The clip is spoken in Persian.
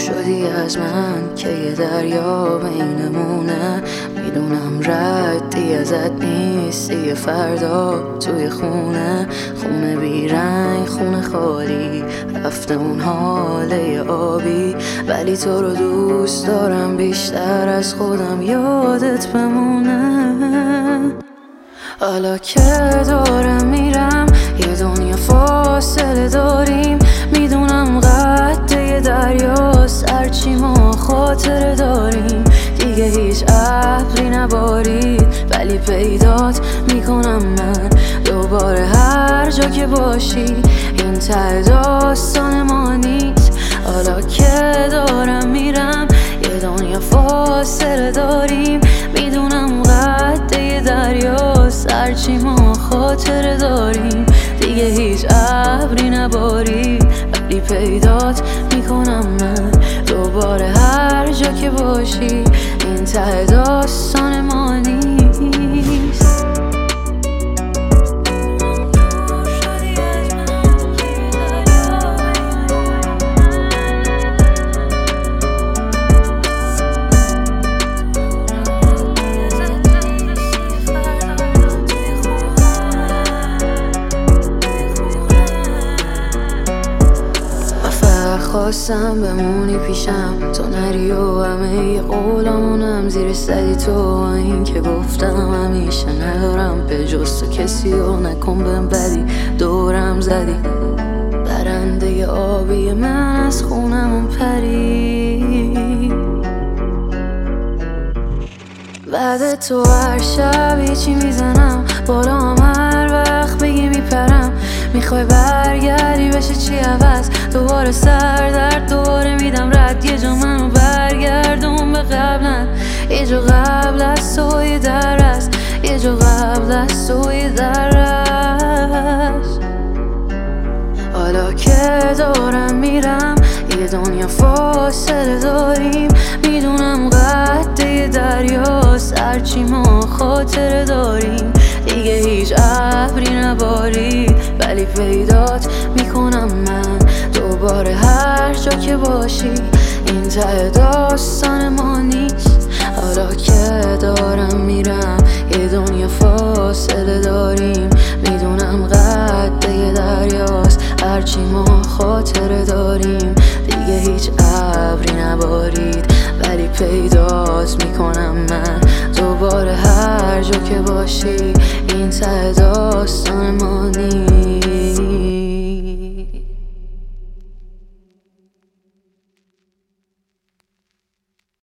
شدی از من که یه دریا بینمونه. میدونم ردی ازت نیست، یه فردا توی خونه بیرنگ، خونه خالی، رفته اون حاله آبی. ولی تو رو دوست دارم بیشتر از خودم، یادت بمونه. حالا که دارم میرم یه دنیا فاصله داریم، میدونم قد یه دریاست، هرچی ما خاطره داریم. دیگه هیچ ابری نبارید ولی پیدات میکنم من دوباره هر جا که باشی. این ته داستان ما نیست. حالا که دارم میرم یه دنیا فاصله داریم، میدونم قد یه دریاست، هرچی ما خاطره داریم. دیگه هیچ ابری نبارید ولی پیدات میکنم من دوباره هر جا که باشی. این ته داستان ما نیست. خواستم بمونی پیشم، تو نری و همه قولامونم زیر سری تو. این که گفتم همیشه ندارم به جز تو کسی و نکن بهم بدی. دورم زدی برنده آبی من از خونمون پری. بعد تو هر شب چی میزنم بالام، هر وقت بگی میپرم. میخوای برگردی بشه چی عوض، دوباره سر درد دوباره میدم رد. یه جا منو برگردون به قبلن، یه جا قبل از تو یه در است، یه جا قبل از تو یه در است. حالا که دارم میرم یه دنیا فاصله داریم، میدونم قد یه دریاست، هرچی ما خاطره داریم. دیگه هیچ ابری نبارید ولی پیدات میکنم من دوباره هر جا که باشی. این ته داستان ما نیست. حالا که دارم میرم یه دنیا فاصله داریم، میدونم قد یه دریاست، هرچی ما خاطره داریم. دیگه هیچ ابری نبارید ولی پیدات میکنم من دوباره هر جا که باشی. این ته